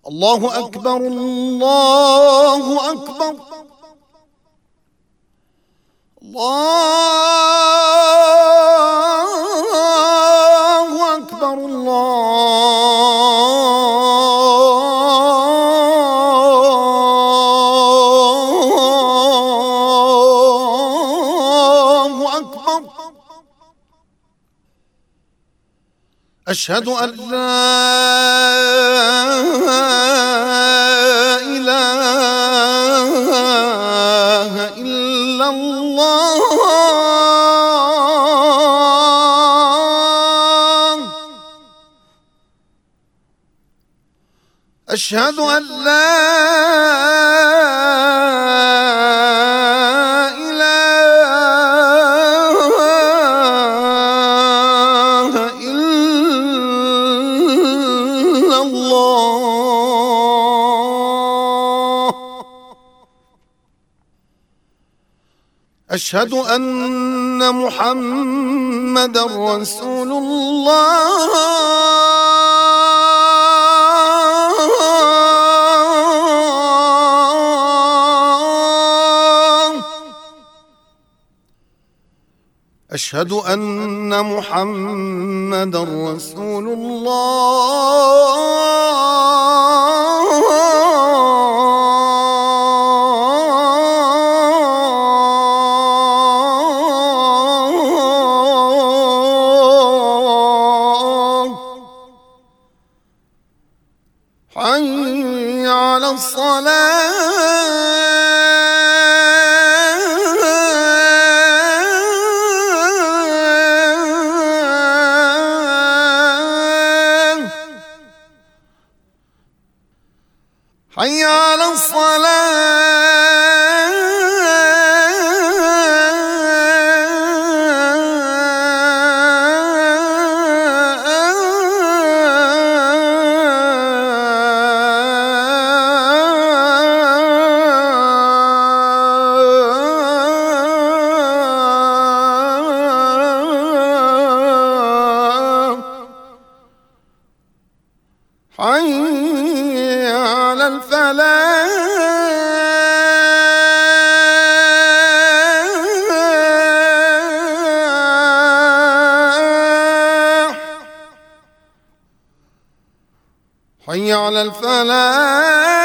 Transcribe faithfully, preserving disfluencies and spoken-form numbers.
الله أكبر الله أكبر الله أكبر الله أكبر. أشهد أن لا إله إلا الله أشهد أن لا إله إلا الله أشهد أن محمدًا رسول الله أشهد أن محمدًا رسول الله. حي على الصلاة حي على الصلاة حي على الفلاح حي على الفلاح.